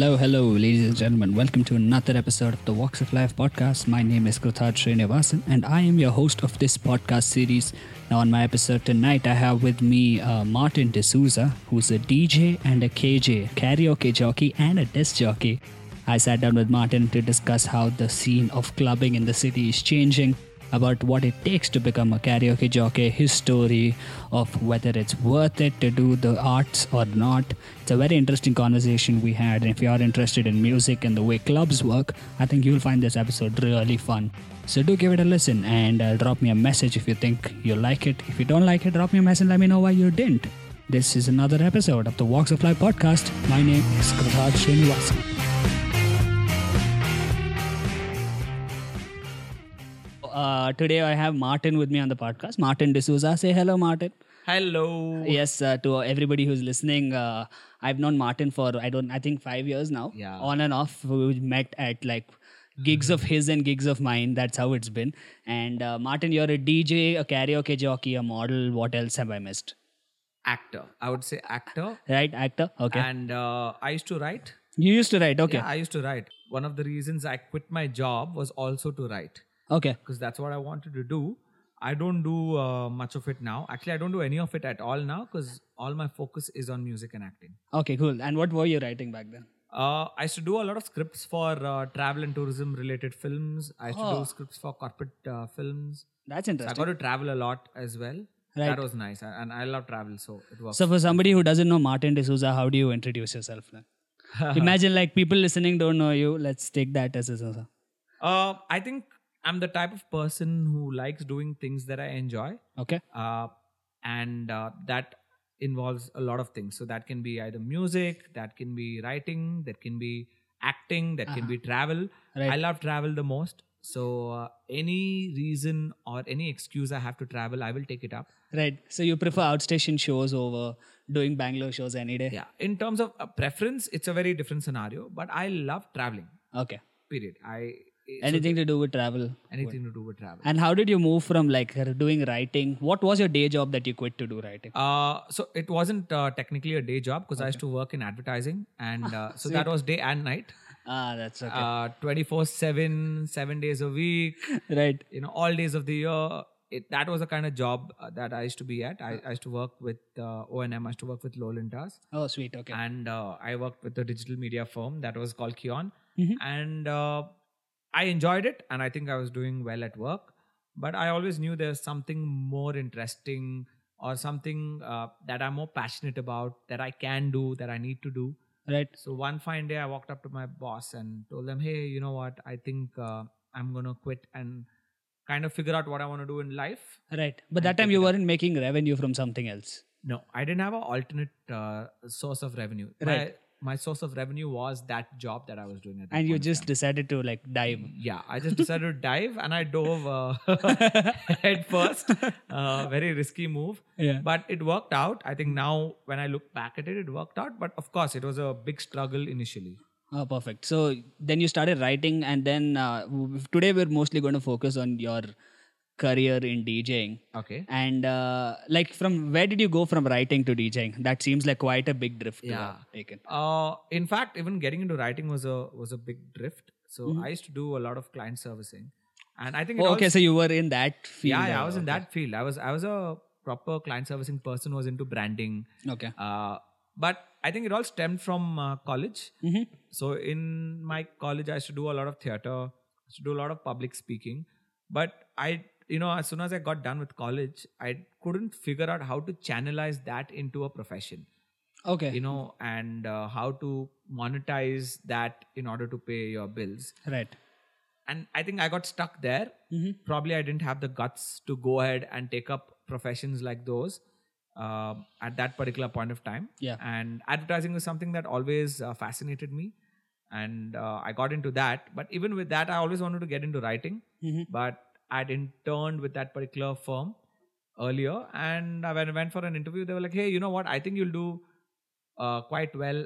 Hello, ladies and gentlemen. Welcome to another episode of the Walks of Life podcast. My name is Kruthad Srinivasan, and I am your host of this podcast series. Now, on my episode tonight, I have with me Martin D'Souza, who's a DJ and a KJ, karaoke jockey, and a disc jockey. I sat down with Martin to discuss how the scene of clubbing in the city is changing, about what it takes to become a karaoke jockey, his story of whether it's worth it to do the arts or not. It's a very interesting conversation we had, and if you are interested in music and the way clubs work, I think you'll find this episode really fun. So do give it a listen and drop me a message if you think you like it. If you don't like it, drop me a message and let me know why you didn't. This is another episode of the Walks of Life podcast. My name is Kruthad Srinivasan. Today I have Martin with me on the podcast. Martin D'Souza. Say hello, Martin. Hello. Yes, to everybody who's listening, I've known Martin for, I think 5 years now. Yeah. On and off. We met at like gigs of his and gigs of mine. That's how it's been. And Martin, you're a DJ, a karaoke jockey, a model. What else have I missed? Actor. I would say actor. Right, actor? Okay. And I used to write. You used to write, okay. Yeah, I used to write. One of the reasons I quit my job was also to write. Okay. Because that's what I wanted to do. I don't do much of it now. Actually, I don't do any of it at all now because all my focus is on music and acting. Okay, cool. And what were you writing back then? I used to do a lot of scripts for travel and tourism related films. I used to do scripts for corporate films. That's So I interesting. got to travel a lot as well. Right. That was nice. And I love travel, so it works. So for somebody who doesn't know Martin D'Souza, how do you introduce yourself then? Imagine like people listening don't know you. Let's take that as a... I think I'm the type of person who likes doing things that I enjoy. Okay. And that involves a lot of things. So that can be either music, that can be writing, that can be acting, that can be travel. Right. I love travel the most. So any reason or any excuse I have to travel, I will take it up. Right. So you prefer outstation shows over doing Bangalore shows any day? Yeah. In terms of preference, it's a very different scenario. But I love traveling. Okay. Period. Anything to do with travel? Anything to do with travel. And how did you move from like doing writing? What was your day job that you quit to do writing? So it wasn't technically a day job because I used to work in advertising, and so that was day and night. That's okay. 24/7, 7 days a week, Right. all days of the year. That was the kind of job that I used to be at. I used to work with O&M. I used to work with Lowlintas. Oh, sweet. Okay. And I worked with a digital media firm that was called Kion. Mm-hmm. And I enjoyed it, and I think I was doing well at work. But I always knew there's something more interesting or something that I'm more passionate about, that I can do, that I need to do. Right. So one fine day I walked up to my boss and told them, hey, you know what? I think I'm going to quit and kind of figure out what I want to do in life. Right. But that time you weren't making revenue from something else. No, I didn't have an alternate source of revenue. Right. My source of revenue was that job that I was doing at that And you point in just time. decided to like dive. Yeah, I just decided to dive and I dove head first. Very risky move. Yeah. But it worked out. I think now when I look back at it, it worked out. But of course, it was a big struggle initially. Oh, perfect. So then you started writing, and then today we're mostly going to focus on your career in DJing. Okay. And like from where did you go from writing to DJing? That seems like quite a big drift to Yeah. have taken. In fact, even getting into writing was a big drift. So I used to do a lot of client servicing. And I think it Oh, okay, also- so you were in that field. yeah, I was in that field. I was a proper client servicing person who was into branding. Okay. But I think it all stemmed from college. Mm-hmm. So in my college, I used to do a lot of theater, I used to do a lot of public speaking. But as soon as I got done with college, I couldn't figure out how to channelize that into a profession. Okay. And how to monetize that in order to pay your bills. Right. And I think I got stuck there. Mm-hmm. Probably I didn't have the guts to go ahead and take up professions like those at that particular point of time. Yeah. And advertising was something that always fascinated me. And I got into that. But even with that, I always wanted to get into writing. Mm-hmm. But I'd interned with that particular firm earlier. And when I went for an interview, they were like, hey, you know what? I think you'll do quite well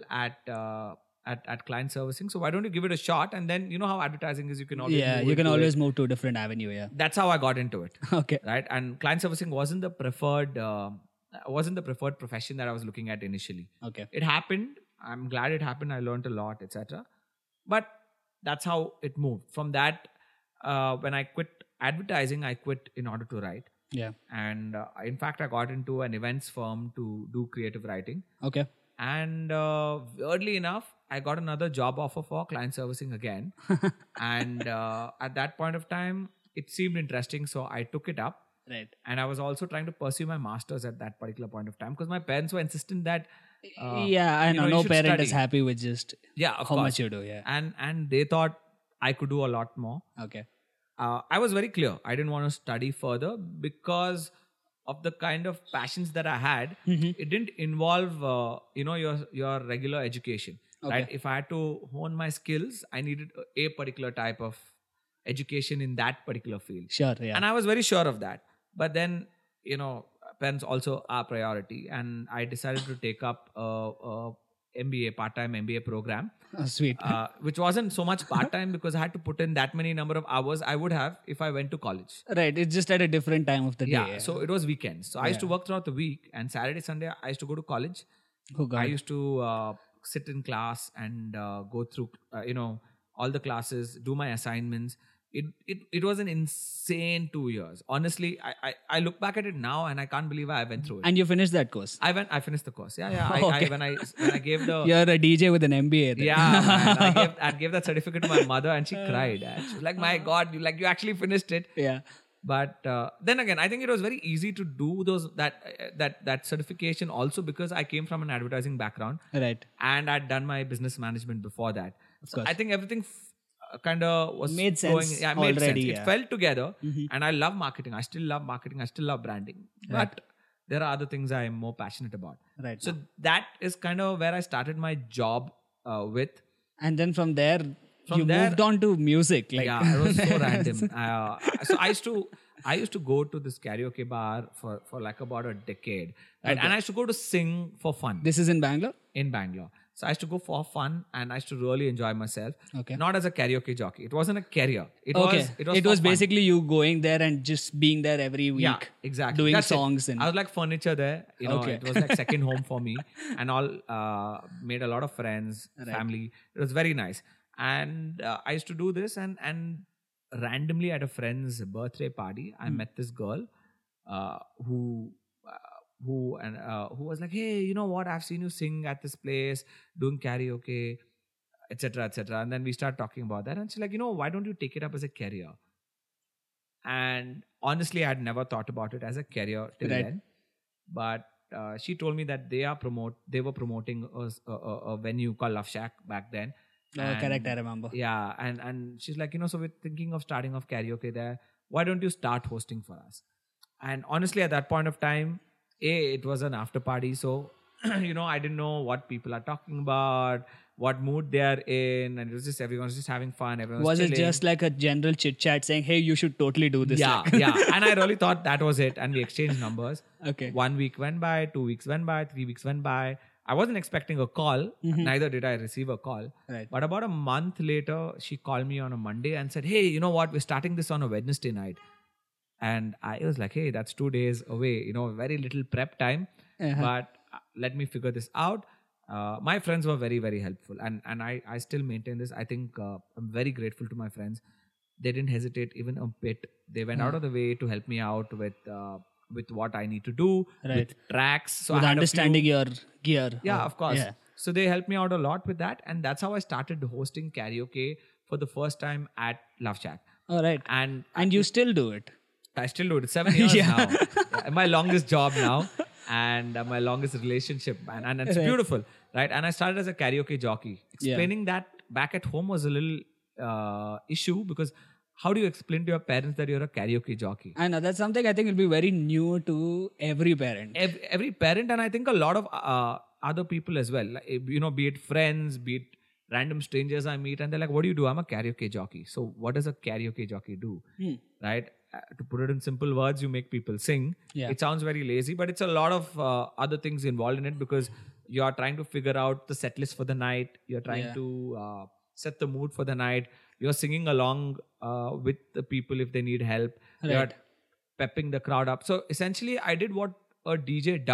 at client servicing. So why don't you give it a shot? And then you know how advertising is, you can always Yeah, move you can into always it. move to a different avenue. Yeah. That's how I got into it. Okay. Right. And client servicing wasn't the preferred profession that I was looking at initially. Okay. It happened I'm glad it happened. I learned a lot, etc. But that's how it moved. From that, when I quit advertising, I quit in order to write. Yeah. And in fact, I got into an events firm to do creative writing. Okay. And weirdly enough, I got another job offer for client servicing again. And at that point of time, it seemed interesting. So I took it up. Right. And I was also trying to pursue my master's at that particular point of time because my parents were insistent that yeah, I know. you No should parent study. is happy with just Of how course. much you do. Yeah. And they thought I could do a lot more. Okay. I was very clear. I didn't want to study further because of the kind of passions that I had. It didn't involve, your regular education. Okay. Right? If I had to hone my skills, I needed a particular type of education in that particular field. Sure. Yeah. And I was very sure of that. But then, parents also are priority. And I decided to take up a MBA, part-time MBA program. Oh, sweet. Which wasn't so much part-time because I had to put in that many number of hours I would have if I went to college. Right. It's just at a different time of the day. Yeah. So it was weekends. So I used to work throughout the week, and Saturday, Sunday, I used to go to college. Oh, God. I used to sit in class and go through, all the classes, do my assignments. It was an insane 2 years. Honestly, I look back at it now and I can't believe I went through it. And you finished that course. I finished the course. Yeah. Okay. When I gave the You're a DJ with an MBA. Then. yeah, man, I gave that certificate to my mother and she cried. And she was like, "My God, you actually finished it." Yeah. But then again, I think it was very easy to do that certification also because I came from an advertising background Right. and I'd done my business management before that. So course. I think everything kind of was Made sense going, yeah, made already, sense. yeah. It fell together, and I love marketing. I still love marketing. I still love branding. But there are other things I am more passionate about. Right. So that is kind of where I started my job with. And then from there, you there- moved on to music. Like, Yeah, it was so random. So I used to go to this karaoke bar for like about a decade, right? And I used to go to sing for fun This is in Bangalore? in Bangalore. So I used to go for fun and I used to really enjoy myself. Okay. Not as a karaoke jockey. It wasn't a career. It Okay. was for fun. basically you going there and just being there every week. Yeah, exactly. Doing That's it. songs. And I was like furniture there. Okay. It was like second home for me, and all made a lot of friends, family. It was very nice. And I used to do this, and randomly at a friend's birthday party, I met this girl who was like, "Hey, you know what? I've seen you sing at this place, doing karaoke, etc., etc." And then we start talking about that, and she's like, "Why don't you take it up as a career?" And honestly, I had never thought about it as a career till Right. then. But she told me that they were promoting a venue called Love Shack back then. And- correct, I remember. Yeah, and she's like, so we're thinking of starting off karaoke there. Why don't you start hosting for us? And honestly, at that point of time, it was an after party, so I didn't know what people are talking about, what mood they are in, and it was just everyone was just having fun. Everyone Was it chilling. just like a general chit chat saying, hey, you should totally do this? Yeah, Like- yeah. And I really thought that was it, and we exchanged numbers. Okay. 1 week went by, 2 weeks went by, 3 weeks went by. I wasn't expecting a call. Neither did I receive a call. Right. But about a month later, she called me on a Monday and said, "Hey, you know what? We're starting this on a Wednesday night." And I was like, "Hey, that's 2 days away. Very little prep time. But let me figure this out." My friends were very, very helpful. And I still maintain this. I think I'm very grateful to my friends. They didn't hesitate even a bit. They went out of the way to help me out with what I need to do, Right. with tracks. So With I had a understanding few- your gear. yeah, Oh, of course. Yeah. So they helped me out a lot with that. And that's how I started hosting karaoke for the first time at Love Shack. All right. And you still do it. I still do it. 7 years Yeah. now. Yeah, my longest job now. And my longest relationship. And it's Right. beautiful. Right. And I started as a karaoke jockey. Explaining that back at home was a little issue because how do you explain to your parents that you're a karaoke jockey? I know that's something I think will be very new to every parent. Every parent, and I think a lot of other people as well, like, be it friends, be it random strangers I meet, and they're like, "What do you do?" "I'm a karaoke jockey." So what does a karaoke jockey do? Right? To put it in simple words, you make people sing. Yeah. It sounds very lazy, but it's a lot of other things involved in it because you are trying to figure out the set list for the night. You're trying to set the mood for the night. You're singing along with the people if they need help. You're Right. pepping the crowd up. So essentially, I did what a DJ does,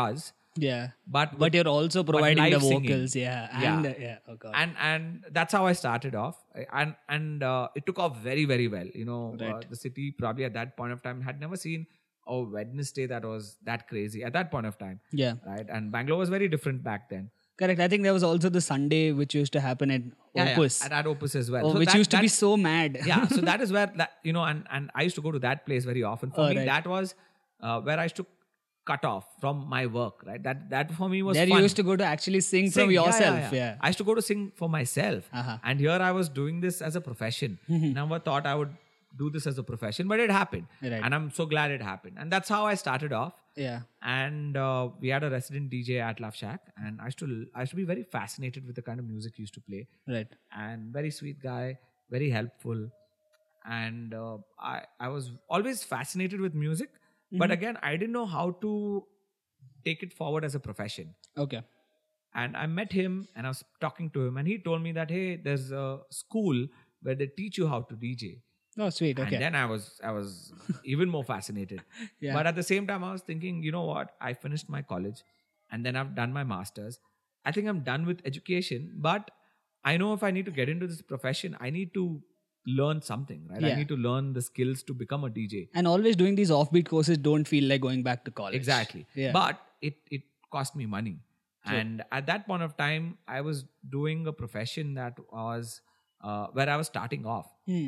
Yeah. but But you're also providing the live singing. vocals. Yeah. And oh God. and that's how I started off, and it took off very, very well. Right. The city probably at that point of time had never seen a Wednesday that was that crazy at that point of time, Yeah. right? And Bangalore was very different back then. Correct. I think there was also the Sunday which used to happen at Opus. At Opus as well. Which used to be so mad. Yeah, so that is where and I used to go to that place very often. For me, right. that was where I used to cut off from my work, right? That for me was There fun. you used to go to actually sing from yourself. Yeah. I used to go to sing for myself. And here I was doing this as a profession. Never thought I would do this as a profession, but it happened. Right. And I'm so glad it happened. And that's how I started off. Yeah. And we had a resident DJ at Love Shack, and I used to be very fascinated with the kind of music he used to play. Right. And very sweet guy, very helpful. And I was always fascinated with music, but again, I didn't know how to take it forward as a profession. Okay. And I met him and I was talking to him, and he told me that, hey, there's a school where they teach you how to DJ. Oh, sweet. Okay. And then I was even more fascinated. Yeah. But at the same time, I was thinking, you know what? I finished my college and then I've done my master's. I think I'm done with education, but I know if I need to get into this profession, I need to learn something, right? Yeah. I need to learn the skills to become a DJ. And always doing these offbeat courses don't feel like going back to college. Exactly. Yeah. But it cost me money. True. And at that point of time, I was doing a profession that was where I was starting off.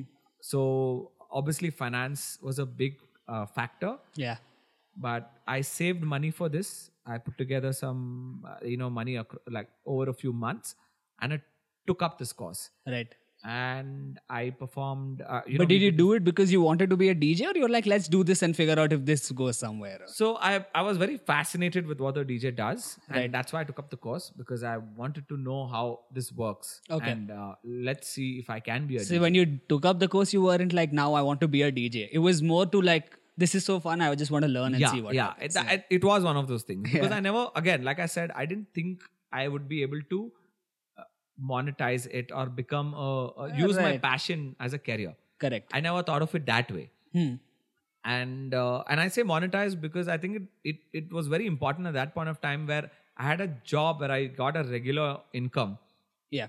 So obviously finance was a big factor. Yeah. But I saved money for this. I put together some, money like over a few months, and I took up this course. Right. And I performed. But did you do it because you wanted to be a DJ, or you're like, let's do this and figure out if this goes somewhere? So I was very fascinated with what the DJ does, and Right. that's why I took up the course, because I wanted to know how this works. Okay. And let's see if I can be a So DJ. when you took up the course, you weren't like, now I want to be a DJ. It was more to like, this is so fun, I just want to learn and see what happens. It was one of those things, because I never, again, like I said, I didn't think I would be able to monetize it or become use my Right. passion as a career. Correct. I never thought of it that way. And I say monetize because I think it was very important at that point of time, where I had a job where I got a regular income Yeah.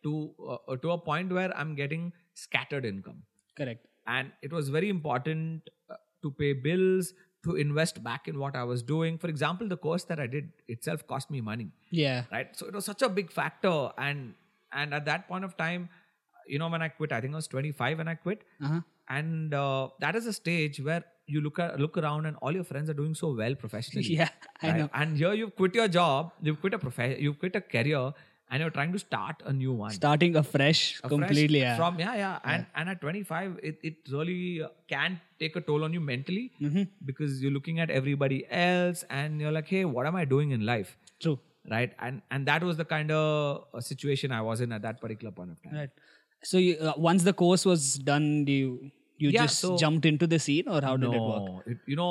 to a point where I'm getting scattered income. Correct. And it was very important to pay bills, to invest back in what I was doing. For example, the course that I did itself cost me money, Yeah. right? So it was such a big factor. And at that point of time, when I quit, I think I was 25 when I quit. Uh-huh. And that is a stage where you look around and all your friends are doing so well professionally. Yeah, I right? know. And here you've quit your job, you've quit a career, and you're trying to start a new one. Starting afresh completely. Fresh Yeah. From and at 25, it really can take a toll on you mentally, because you're looking at everybody else and you're like, hey, what am I doing in life? True. Right? And that was the kind of situation I was in at that particular point of time. Right. So you, once the course was done, you just jumped into the scene, or how did it work?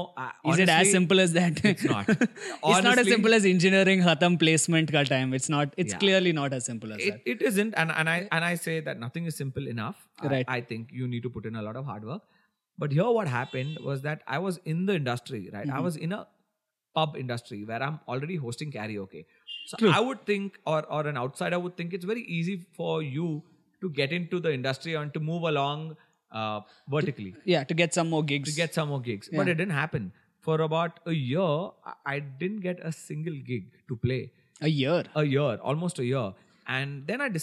Is Is it as simple as that? It's not. It's not as Honestly, simple as engineering khatam placement ka time. It's not. It's Yeah. clearly not as simple as that. It isn't, and I say that nothing is simple enough. Right. I think you need to put in a lot of hard work. But here, what happened was that I was in the industry, right? I was in a pub industry where I'm already hosting karaoke. So True. I would think, or an outsider would think, it's very easy for you to get into the industry and to move along vertically. Yeah, to get some more gigs. To get some more gigs. But it didn't happen. For about a year, I didn't get a single gig to play. a year. Almost a year. And then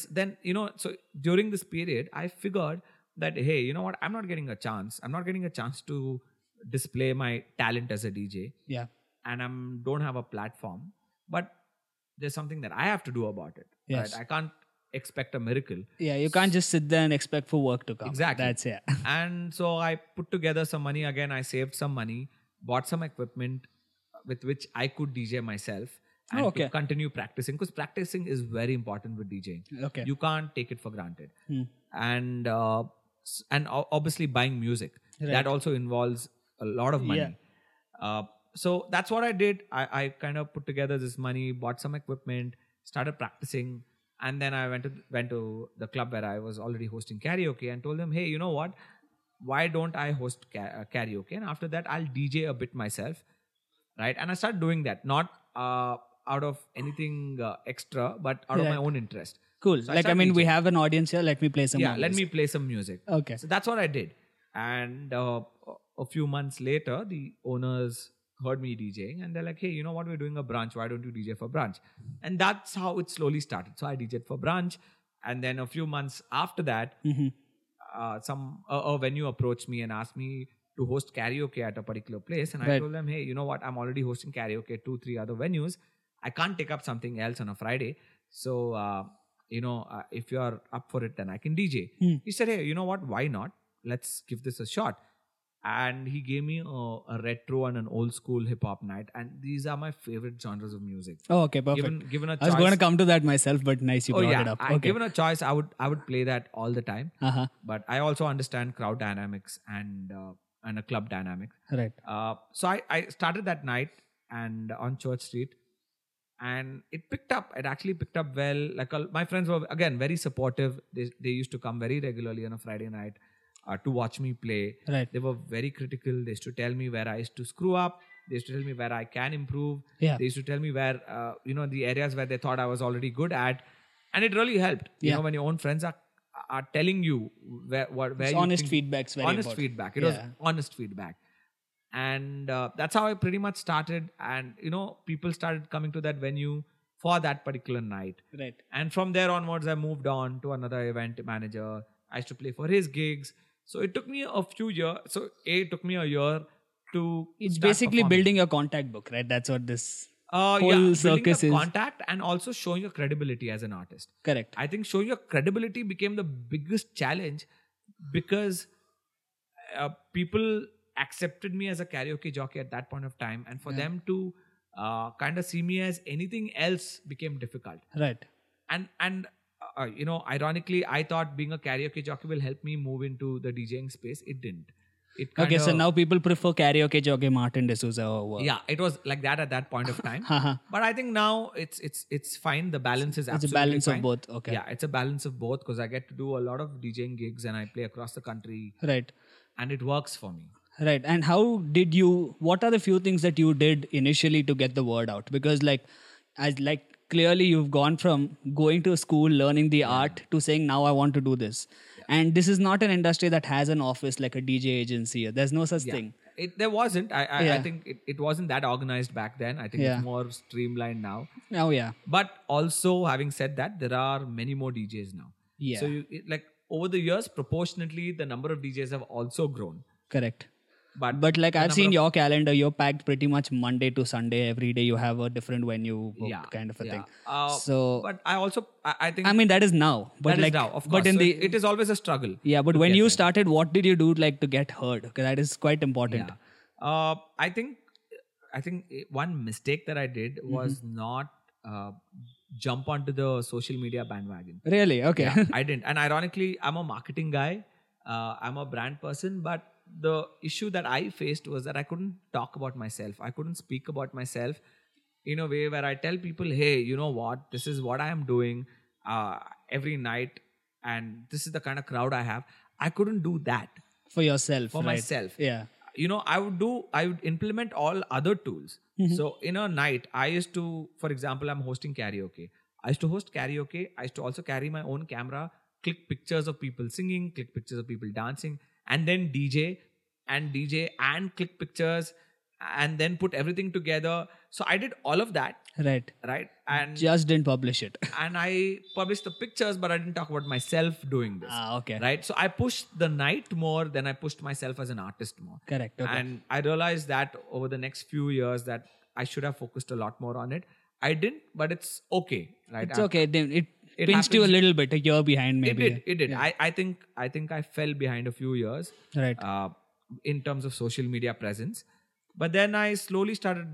so during this period, I figured that, hey, you know what? I'm not getting a chance. I'm not getting a chance to display my talent as a DJ. Yeah. And I don't have a platform. But there's something that I have to do about it. Yes. Right? I can't expect a miracle. Yeah, you can't just sit there and expect for work to come. Exactly. That's it. And so I put together some money. Again, I saved some money, bought some equipment with which I could DJ myself and to continue practicing, because practicing is very important with DJing. Okay. You can't take it for granted. And obviously buying music. Right. That also involves a lot of money. Yeah. So that's what I did. I kind of put together this money, bought some equipment, started practicing. And then I went to the club where I was already hosting karaoke and told them, hey, you know what? Why don't I host karaoke? And after that, I'll DJ a bit myself, right? And I started doing that. Not out of anything extra, but out of my own interest. Cool. So Like, I started mean, we DJing. have an audience here. Let me play some Yeah, more let me music. play some music. Okay. So that's what I did. And a few months later, the owners heard me DJing and they're like, hey, you know what? We're doing a brunch. Why don't you DJ for brunch? And that's how it slowly started. So I DJed for brunch. And then a few months after that, a venue approached me and asked me to host karaoke at a particular place. And I told them, hey, you know what? I'm already hosting karaoke at 2-3 other venues. I can't take up something else on a Friday. So, if you're up for it, then I can DJ. He said, hey, you know what? Why not? Let's give this a shot. And he gave me a retro and an old school hip hop night. And these are my favorite genres of music. Oh, okay, perfect. Given a I was choice, going to come to that myself, but nice you brought it up. Okay. Given a choice, I would play that all the time. Uh-huh. But I also understand crowd dynamics and a club dynamic. Right. So I started that night and on Church Street, and it picked up. It actually picked up well. Like my friends were again very supportive. They used to come very regularly on a Friday night to watch me play. Right. They were very critical. They used to tell me where I used to screw up. They used to tell me where I can improve. Yeah. They used to tell me where the areas where they thought I was already good at, and it really helped. You know, when your own friends are telling you where It's you honest think, feedback's very honest important. feedback. It was honest feedback. And that's how I pretty much started. And, people started coming to that venue for that particular night. Right. And from there onwards, I moved on to another event manager. I used to play for his gigs. So it took me a few years. So it took me a year to It's start basically performing. building your contact book, right? That's what this Building circus a is. contact and also showing your credibility as an artist. Correct. I think showing your credibility became the biggest challenge because people accepted me as a karaoke jockey at that point of time, and for them to kind of see me as anything else became difficult. Right. And ironically, I thought being a karaoke jockey will help me move into the DJing space. It didn't. It Okay, so kinda- now people prefer karaoke jockey Martin D'Souza over. yeah, it was like that at that point of time. But I think now it's fine. The balance is It's a absolutely balance fine. of both. Okay. Yeah, it's a balance of both because I get to do a lot of DJing gigs and I play across the country, Right. and it works for me. Right. And what are the few things that you did initially to get the word out? Because clearly you've gone from going to school, learning the art to saying, now I want to do this. And this is not an industry that has an office like a DJ agency. There's no such thing. There wasn't. I think it wasn't that organized back then. I think Yeah. it's more streamlined now. Oh, yeah. But also, having said that, there are many more DJs now. Yeah. So over the years, proportionately, the number of DJs have also grown. Correct. But like the I've number seen of- your calendar, you're packed pretty much Monday to Sunday. Every day you have a different venue booked kind of a thing. So, but I also I think I mean, that is now. But that like, is now, of course. but in So the it is always a struggle. yeah, but to when get you there. started, what did you do to get heard? Because that is quite important. Yeah. I think one mistake that I did was not jump onto the social media bandwagon. Really? Okay. Yeah, I didn't. And ironically, I'm a marketing guy. I'm a brand person, but the issue that I faced was that I couldn't talk about myself. I couldn't speak about myself in a way where I tell people, hey, you know what? This is what I am doing every night, and this is the kind of crowd I have. I couldn't do that For yourself. for right? myself. Yeah. I would implement all other tools. So in a night, I used to, for example, I'm hosting karaoke. I used to host karaoke. I used to also carry my own camera, click pictures of people singing, click pictures of people dancing, and then DJ and click pictures and then put everything together. So I did all of that, Right. right? And Just didn't publish it. and I published the pictures, but I didn't talk about myself doing this. Okay. Right? So I pushed the night more than I pushed myself as an artist more. Correct. Okay. And I realized that over the next few years that I should have focused a lot more on it. I didn't, but it's okay, right? It's okay. Then it It pinched you a happens. little bit, a year behind maybe. It did. I think I fell behind a few years Right. in terms of social media presence. But then I slowly started,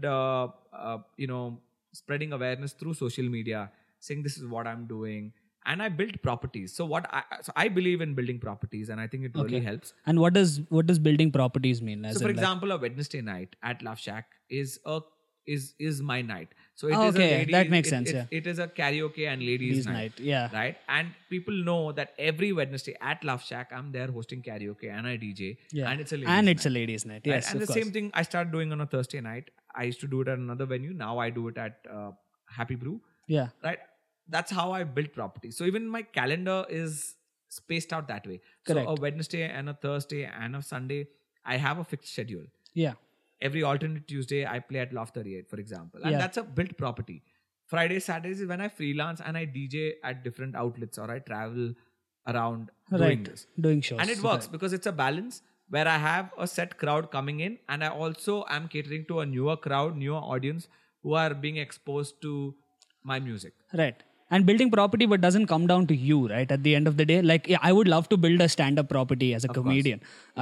spreading awareness through social media, saying this is what I'm doing. And I built properties. So I believe in building properties, and I think it really helps. And what does building properties mean? As So, for in, like- example, a Wednesday night at Love Shack is my night. So it Oh, is okay. a ladies, That makes it- sense, It, yeah. it is a karaoke and ladies' night. Yeah. Right? And people know that every Wednesday at Love Shack, I'm there hosting karaoke and I DJ. Yeah. And it's a ladies' And night. it's a ladies' night. Right? Yes, And of the course. same thing I started doing on a Thursday night. I used to do it at another venue. Now I do it at Happy Brew. Yeah. Right? That's how I built property. So even my calendar is spaced out that way. Correct. So a Wednesday and a Thursday and a Sunday, I have a fixed schedule. Yeah. Every alternate Tuesday, I play at Loft 38, for example. And Yeah. that's a built property. Friday, Saturdays is when I freelance and I DJ at different outlets or I travel around doing this. Doing shows. And it works because it's a balance where I have a set crowd coming in and I also am catering to a newer crowd, newer audience who are being exposed to my music. Right. And building property, but doesn't come down to you, right? At the end of the day, like, yeah, I would love to build a stand-up property as a comedian.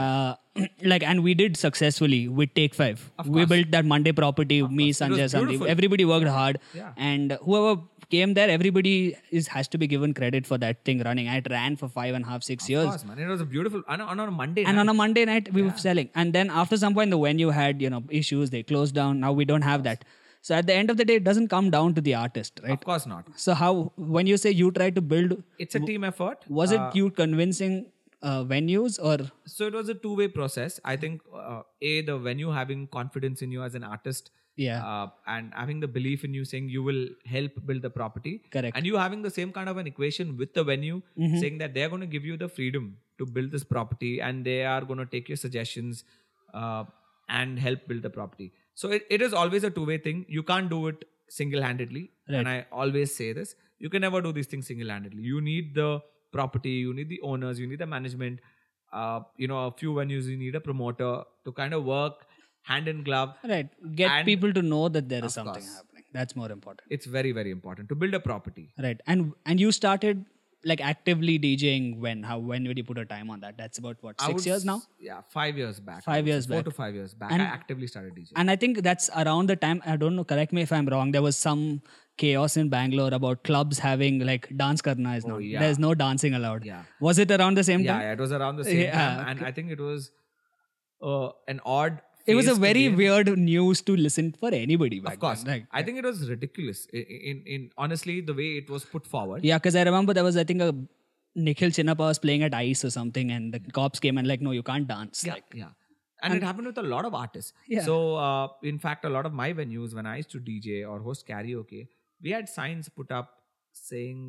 And we did successfully with Take 5. We built that Monday property, me, Sanjay, Sandeep. Everybody worked hard. Yeah. And whoever came there, everybody has to be given credit for that thing running. It ran for 5.5, 6 years. Of course, man. It was a beautiful, on a Monday And night. on a Monday night, we were selling. And then after some point, the venue had, issues. They closed down. Now we don't have that. So at the end of the day, it doesn't come down to the artist, right? Of course not. So when you say you try to build, It's a team effort. was it you convincing venues or? So it was a two-way process. I think, the venue having confidence in you as an artist. Yeah. And having the belief in you saying you will help build the property. Correct. And you having the same kind of an equation with the venue saying that they're going to give you the freedom to build this property and they are going to take your suggestions and help build the property. So it is always a two-way thing. You can't do it single-handedly. Right. And I always say this. You can never do these things single-handedly. You need the property, you need the owners, you need the management. A few venues, you need a promoter to kind of work hand in glove. Right. Get And people to know that there is of something course. happening. That's more important. It's very, very important to build a property. Right. And you started like actively DJing when did you put a time on that? That's about what, 6 years now? Yeah, 5 years back. 5 years 4 back. to 5 years back. And- I actively started DJing. And I think that's around the time, I don't know, correct me if I'm wrong, there was some chaos in Bangalore about clubs having like dance karna is not. yeah. There's no dancing allowed. Yeah. Was it around the same Yeah, time? yeah, it was around the same Yeah, time. And I think it was an odd It was a phase to very be in. weird news to listen for anybody back Of course. then. Like, I think it was ridiculous in honestly the way it was put forward. yeah, because I remember there was, I think, a Nikhil Chinnappa was playing at ICE or something, and the cops came and like, no, you can't dance. Yeah, Like, yeah. And it happened with a lot of artists. Yeah. So, in fact, a lot of my venues, when I used to DJ or host karaoke, we had signs put up saying,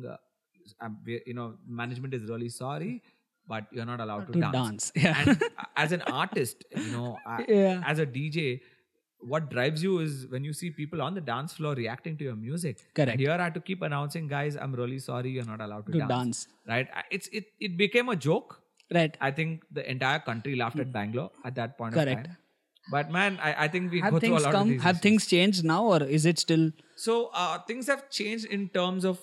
management is really sorry, but you're not allowed to to dance. dance. Yeah. And as an artist, Yeah. as a DJ, what drives you is when you see people on the dance floor reacting to your music. Correct. And here I had to keep announcing, guys, I'm really sorry, you're not allowed to To dance. dance. Right? It became a joke. Right. I think the entire country laughed at Bangalore at that point Correct. of time. But man, I think we Have go through a things lot of these have issues. things changed now, or is it still So things have changed in terms of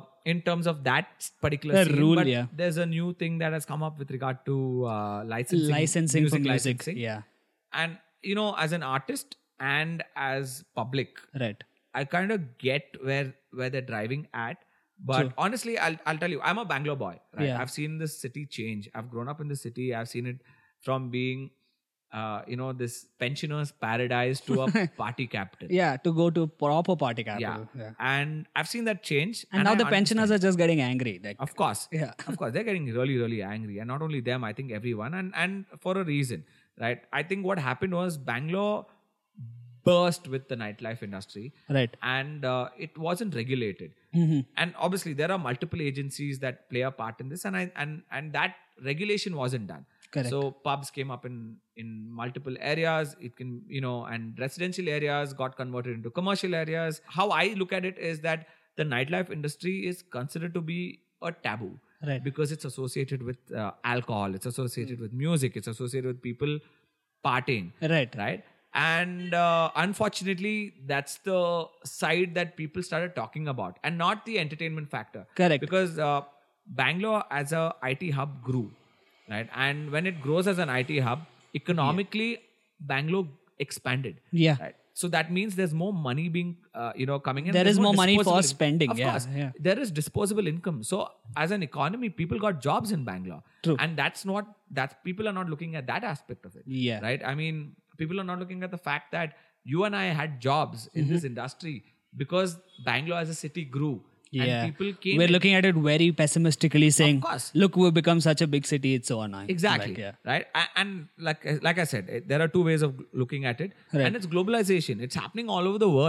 that particular The scene. rule, But yeah. there's a new thing that has come up with regard to licensing for music? licensing. Yeah. And as an artist and as public, Right. I kind of get where they're driving at. But True. honestly, I'll tell you, I'm a Bangalore boy. Right? Yeah. I've seen this city change. I've grown up in the city. I've seen it from being, this pensioner's paradise to a party capital. Yeah, to go to proper party capital. Yeah. Yeah. And I've seen that change. And now I the pensioners are just getting angry. Like, Of course. Yeah. Of course. They're getting really, really angry. And not only them, I think everyone. And for a reason, right? I think what happened was Bangalore burst with the nightlife industry. right. And it wasn't regulated. And obviously, there are multiple agencies that play a part in this. And that regulation wasn't done. Correct. So pubs came up in multiple areas. It can, and residential areas got converted into commercial areas. How I look at it is that the nightlife industry is considered to be a taboo. Right. Because it's associated with alcohol, it's associated with music, it's associated with people partying. Right. Right. And unfortunately, that's the side that people started talking about and not the entertainment factor. Correct. Because Bangalore as a IT hub grew. Right. And when it grows as an IT hub, economically, Bangalore expanded. Yeah. Right. So that means there's more money being, coming in. There There's is more money disposable for spending. Of Yeah, course. yeah. There is disposable income. So as an economy, people got jobs in Bangalore. True. And people are not looking at that aspect of it. Yeah. Right. I mean, people are not looking at the fact that you and I had jobs in this industry because Bangalore as a city grew. Yeah. And people came We're in. looking at it very pessimistically, saying, course. look, we've become such a big city, it's so annoying. Exactly. Like, yeah. Right. And like I said, there are two ways of looking at it. Right. And it's globalization. It's happening all over the world.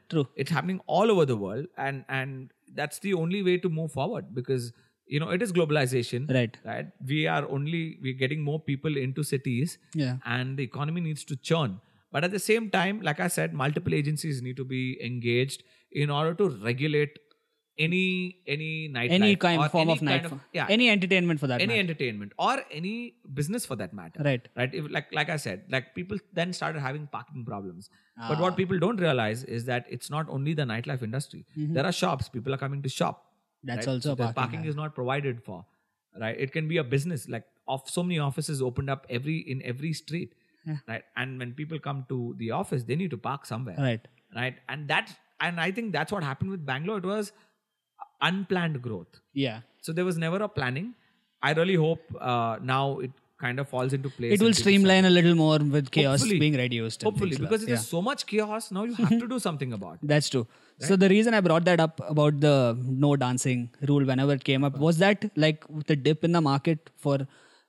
True. It's happening all over the world, and that's the only way to move forward, because it is globalization. Right. We're getting more people into cities, Yeah. and the economy needs to churn. But at the same time, like I said, multiple agencies need to be engaged in order to regulate any nightlife, Any kind or form any of night. kind of, Any entertainment for that any matter. entertainment or any business for that matter. Right. If, like I said, like people then started having parking problems. But Ah. what people don't realize is that it's not only the nightlife industry. There are shops. People are coming to shop. That's right? also So a the parking. is not provided for. Right. It can be a business. Like so many offices opened up in every street. Yeah. Right. And when people come to the office, they need to park somewhere. Right. Right. And I think that's what happened with Bangalore. It was unplanned growth. Yeah. So there was never a planning. I really hope now it kind of falls into place. It will and people streamline a little more with chaos Hopefully. being reduced. and Hopefully, things like because that. there's so much chaos now, you have to do something about it. That's true. So the reason I brought that up about the no dancing rule whenever it came up was that like the dip in the market for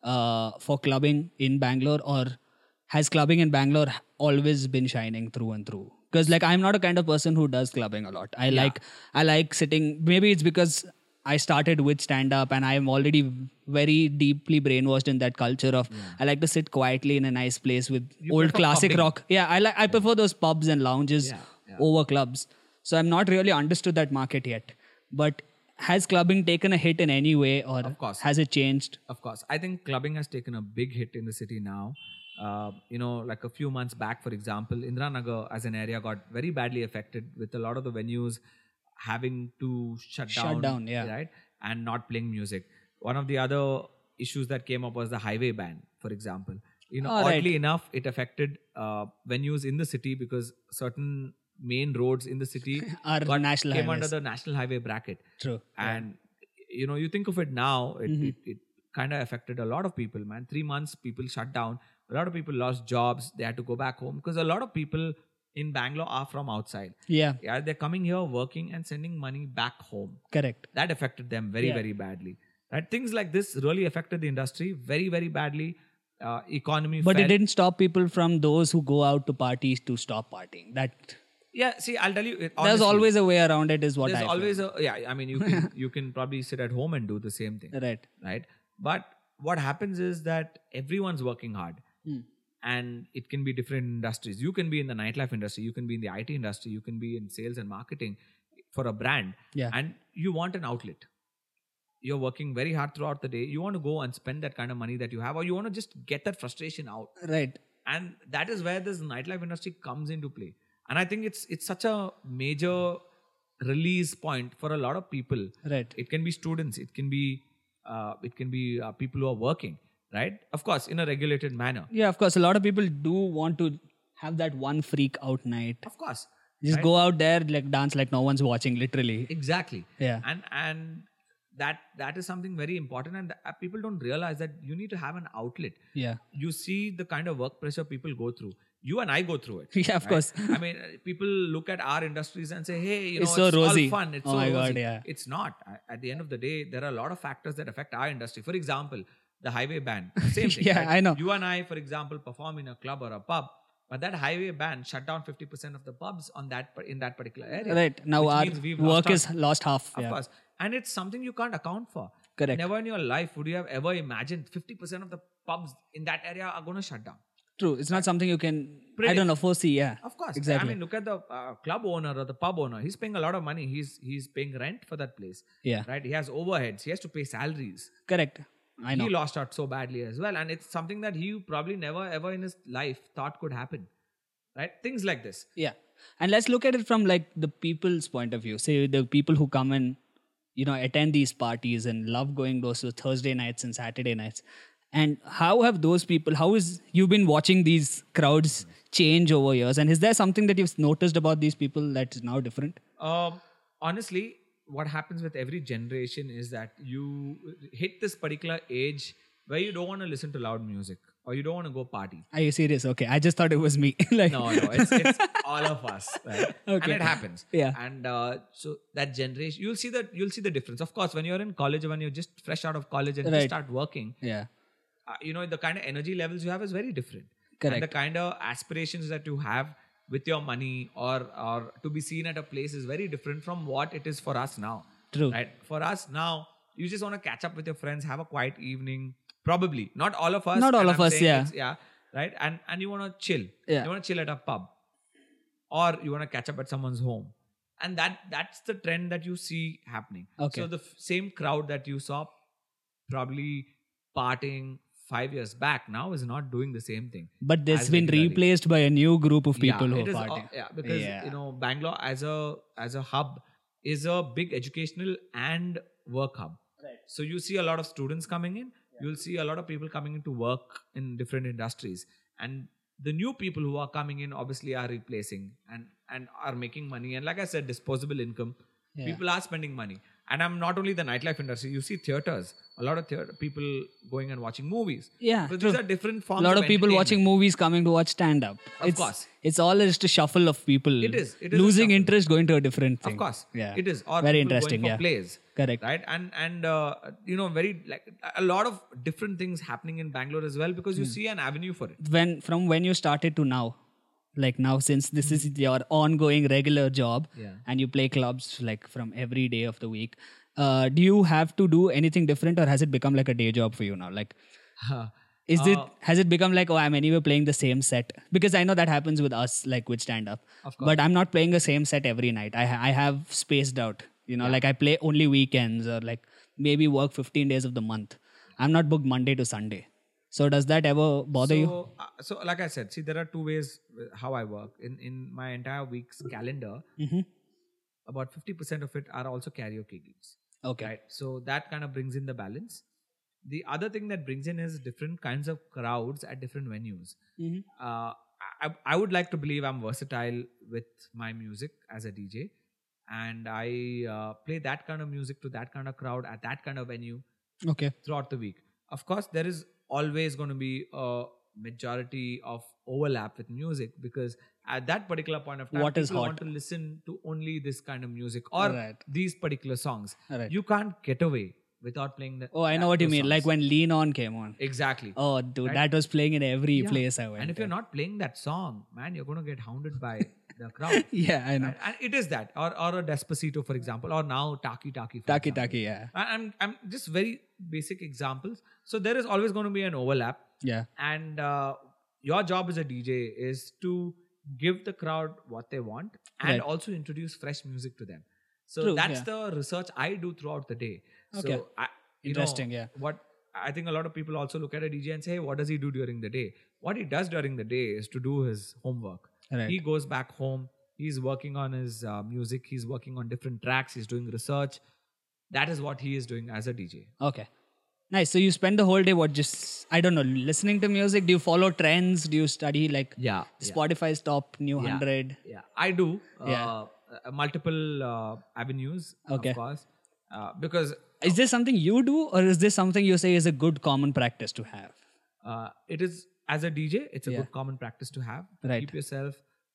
clubbing in Bangalore, or has clubbing in Bangalore always been shining through and through? Because like I'm not a kind of person who does clubbing a lot. I like sitting. Maybe it's because I started with stand up and I'm already very deeply brainwashed in that culture of I like to sit quietly in a nice place with old prefer classic pubbing. rock. Yeah, I prefer those pubs and lounges over clubs. So I'm not really understood that market yet. But has clubbing taken a hit in any way, or Of course. has it changed? Of course. I think clubbing has taken a big hit in the city now. Like a few months back, for example, Indiranagar as an area got very badly affected with a lot of the venues having to shut down. Yeah. Right? And not playing music. One of the other issues that came up was the highway ban, for example. Oddly enough, it affected venues in the city because certain main roads in the city Are national came highways. under the national highway bracket. True. And you think of it now, it kind of affected a lot of people, man. 3 months people shut down. A lot of people lost jobs. They had to go back home because a lot of people in Bangalore are from outside. Yeah, They're coming here, working and sending money back home. correct. That affected them very, very badly. Right? Things like this really affected the industry very, very badly. Economy But fell. it didn't stop people from those who go out to parties to stop partying. Yeah, see, I'll tell you. There's honestly, always a way around it, is what there's I always I mean, you can probably sit at home and do the same thing. feel. Right. Right? But what happens is that everyone's working hard. And it can be different industries. You can be in the nightlife industry, you can be in the IT industry, you can be in sales and marketing for a brand. Yeah. And you want an outlet. You're working very hard throughout the day. You want to go and spend that kind of money that you have, or you want to just get that frustration out. Right. And that is where this nightlife industry comes into play. And I think it's such a major release point for a lot of people. Right. It can be students. It can be people who are working. Right. Of course, in a regulated manner. Yeah, of course. A lot of people do want to have that one freak out night. Of course. Just right? go out there, like dance like no one's watching, literally. Exactly. Yeah. And that is something very important, and people don't realize that you need to have an outlet. Yeah. You see the kind of work pressure people go through. You and I go through it. Yeah, of course. I mean, people look at our industries and say, "Hey, It's so it's rosy. all fun. It's Oh so my rosy." God, yeah. It's not. At the end of the day, there are a lot of factors that affect our industry. For example, the highway ban. Same thing. Yeah, right? I know. You and I, for example, perform in a club or a pub, but that highway ban shut down 50% of the pubs in that particular area. Right. Now Which our means we've work lost is lost half. Of Yeah. course. And it's something you can't account for. Correct. Never in your life would you have ever imagined 50% of the pubs in that area are going to shut down. True. It's not something you can, I Predict. don't know, foresee. Yeah. Of course. Exactly. I mean, look at the club owner or the pub owner. He's paying a lot of money. He's paying rent for that place. Yeah. Right? He has overheads. He has to pay salaries. Correct. I know. He lost out so badly as well. And it's something that he probably never ever in his life thought could happen. Right? Things like this. Yeah. And let's look at it from like the people's point of view. Say the people who come and, attend these parties and love going those to Thursday nights and Saturday nights. And how have those people, you've been watching these crowds change over years? And is there something that you've noticed about these people that is now different? Honestly, what happens with every generation is that you hit this particular age where you don't want to listen to loud music or you don't want to go party. Are you serious? Okay. I just thought it was me. No, it's all of us, right? Okay. And it happens. Yeah. And so that generation, you'll see the difference. Of course, when you're in college, when you're just fresh out of college and just start working, Yeah. The kind of energy levels you have is very different. Correct. And the kind of aspirations that you have, with your money or to be seen at a place is very different from what it is for us now. True. Right? For us now, you just want to catch up with your friends, have a quiet evening. Probably not all of us. Not all and of I'm us, saying yeah. it's- right. And you want to chill. Yeah. You want to chill at a pub, or you want to catch up at someone's home, and that's the trend that you see happening. Okay. So the same crowd that you saw probably partying 5 years back now is not doing the same thing. But this as been regularly. replaced by a new group of people Yeah, who it are is, partying. because Yeah. Bangalore as a hub is a big educational and work hub. Right. So you see a lot of students coming in. You'll see a lot of people coming in to work in different industries, and the new people who are coming in obviously are replacing and are making money. And like I said, disposable income. Yeah. People are spending money. And I'm not only the nightlife industry. You see theaters, a lot of people going and watching movies. Yeah, But true. these are different forms. A lot of people entertainment. watching movies coming to watch stand-up. Of course. It's all just a shuffle of people. It is a losing shuffle. interest, going to a different thing. Of course, Yeah. it is. Or very people interesting. going for Yeah. plays, Correct. right? And very like a lot of different things happening in Bangalore as well because you see an avenue for it. When you started to now, like now, since this is your ongoing regular job, Yeah. and you play clubs like from every day of the week, do you have to do anything different, or has it become like a day job for you now? Like, has it become like, oh, I'm anyway playing the same set? Because I know that happens with us, like with stand-up. Of course. But I'm not playing the same set every night. I have spaced out. Like I play only weekends or like maybe work 15 days of the month. I'm not booked Monday to Sunday. So does that ever bother you? So like I said, see, there are two ways how I work. In my entire week's calendar, Mm-hmm. about 50% of it are also karaoke gigs. Okay. Right. So that kind of brings in the balance. The other thing that brings in is different kinds of crowds at different venues. Mm-hmm. I would like to believe I'm versatile with my music as a DJ, and I play that kind of music to that kind of crowd at that kind of venue Okay. throughout the week. Of course, there is always going to be a majority of overlap with music because at that particular point of time, What is people hot? want to listen to only this kind of music or Right. these particular songs. Right. You can't get away without playing that. Oh, I know what you those mean. songs. Like when Lean On came on. Exactly. Oh, dude, Right? that was playing in every Yeah. place I went. And if you're not playing that song, man, you're going to get hounded by the crowd. Yeah, I know. Right? And it is that, or a Despacito, for example, or now Taki Taki. For Taki example. Taki, yeah. I'm just very basic examples. So there is always going to be an overlap, Yeah. and your job as a DJ is to give the crowd what they want and Right. also introduce fresh music to them. So True, that's yeah. the research I do throughout the day. Okay. So Interesting, yeah. What I think a lot of people also look at a DJ and say, hey, what does he do during the day? What he does during the day is to do his homework. Right. He goes back home. He's working on his music. He's working on different tracks. He's doing research. That is what he is doing as a DJ. Okay. Nice. So you spend the whole day, I don't know, listening to music? Do you follow trends? Do you study like Yeah. Spotify's top new 100? Yeah, I do. Yeah. Multiple avenues, Okay. of course. Because Is this something you do, or is this something you say is a good common practice to have? it is, as a DJ, it's a Yeah. good common practice to have. Right. Keep yourself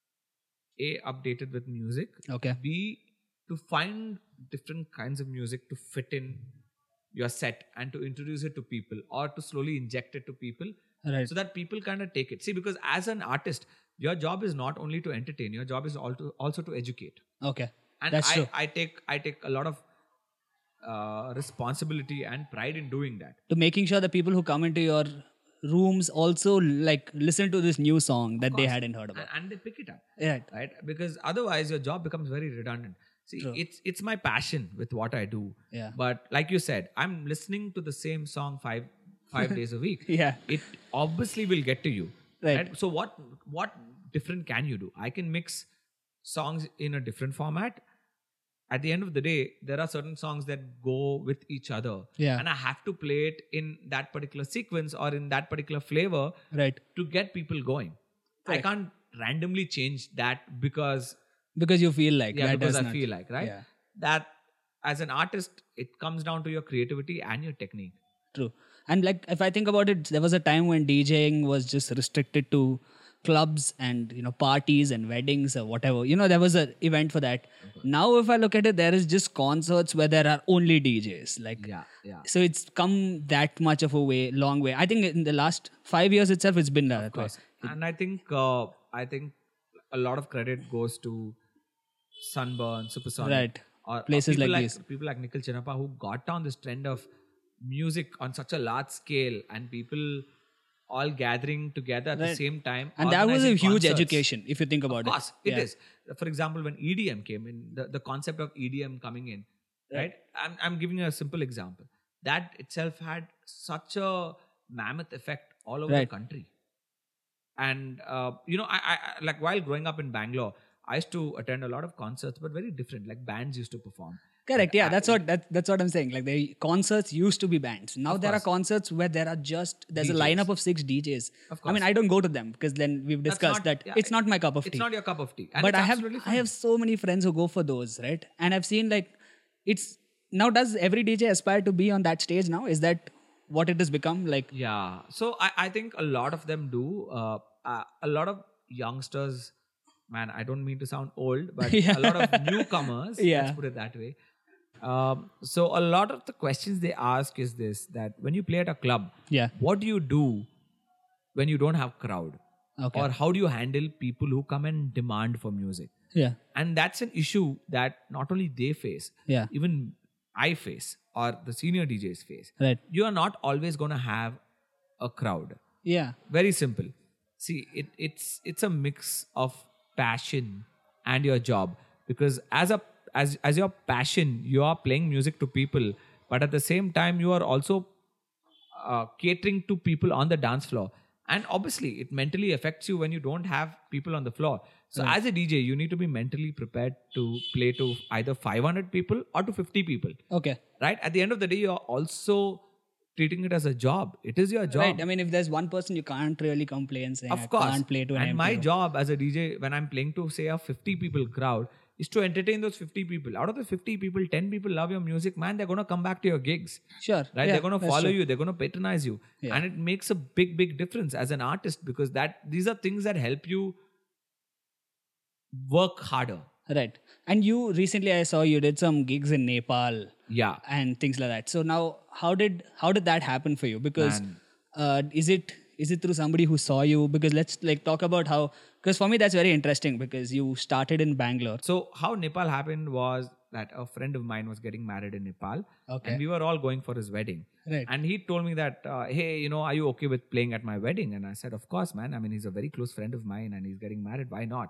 updated with music. Okay. B, to find different kinds of music to fit in your set and to introduce it to people or to slowly inject it to people Right. so that people kind of take it. See, because as an artist, your job is not only to entertain, your job is also to educate. Okay. And That's true. I take a lot of responsibility and pride in doing that. To making sure the people who come into your rooms also like listen to this new song that they course. hadn't heard about. And they pick it up. Right. Right? Because otherwise your job becomes very redundant. See, True. it's my passion with what I do. Yeah. But like you said, I'm listening to the same song five days a week. Yeah. It obviously will get to you. Right. So what different can you do? I can mix songs in a different format. At the end of the day, there are certain songs that go with each other. Yeah. And I have to play it in that particular sequence or in that particular flavor Right. to get people going. Correct. I can't randomly change that because Because you feel like that because does I not. feel like, right? Yeah. That as an artist, it comes down to your creativity and your technique. True. And like if I think about it, there was a time when DJing was just restricted to clubs and parties and weddings or whatever. There was an event for that. Now if I look at it, there is just concerts where there are only DJs. Like Yeah. so it's come that much of a long way. I think in the last 5 years itself, it's been that way. And I think a lot of credit goes to Sunburn, Supersonic, Right. or Places people like these. people like Nikhil Chinappa who got down this trend of music on such a large scale and people all gathering together at the Right. same time. And that was a organizing huge concerts. education, if you think about Of course, it. it is. For example, when EDM came in, the concept of EDM coming in, right? I'm giving you a simple example. That itself had such a mammoth effect all over the Right. country. And I like while growing up in Bangalore, I used to attend a lot of concerts, but very different. Like bands used to perform. Correct. Yeah, I- that's what I'm saying. Like the concerts used to be bands. Now there are course. concerts where there's a DJs. lineup of 6 DJs. Of I mean, course. I don't go to them because then we've discussed not- that yeah, it's not my cup of It's tea. not your cup of tea. And But it's I absolutely fine. have so many friends who go for those, right? And I've seen like it's now does every DJ aspire to be on that stage now? Is that what it has become? Like Yeah. So I think a lot of them do. A lot of youngsters, man, I don't mean to sound old, but Yeah. a lot of newcomers, Yeah. let's put it that way. So a lot of the questions they ask is this, that when you play at a club, yeah. what do you do when you don't have crowd? Okay. Or how do you handle people who come and demand for music? Yeah. And that's an issue that not only they face, Yeah. even I face or the senior DJs face. Right. You are not always going to have a crowd. Yeah. Very simple. See, it's a mix of passion and your job, because as your passion, you are playing music to people, but at the same time you are also catering to people on the dance floor. And obviously, it mentally affects you when you don't have people on the floor. So, as a DJ, you need to be mentally prepared to play to either 500 people or to 50 people. Okay. Right? At the end of the day, you're also treating it as a job. It is your job. Right. I mean, if there's one person, you can't really complain saying, Of course. I can't play to an And my empty room." job as a DJ, when I'm playing to, say, a 50 people crowd, is to entertain those 50 people. Out of the 50 people, 10 people love your music, man, they're going to come back to your gigs. Sure. Right? Yeah, They're going to that's follow true. you. They're going to patronize you. Yeah. And it makes a big, big difference as an artist, because these are things that help you work harder. Right. And you recently, I saw you did some gigs in Nepal Yeah. and things like that. So now, how did that happen for you? Because Man. is it through somebody who saw you? Because let's like talk about how. Because for me, that's very interesting because you started in Bangalore. So how Nepal happened was that a friend of mine was getting married in Nepal. Okay. And we were all going for his wedding. Right. And he told me that, hey, are you okay with playing at my wedding? And I said, of course, man. I mean, he's a very close friend of mine and he's getting married. Why not?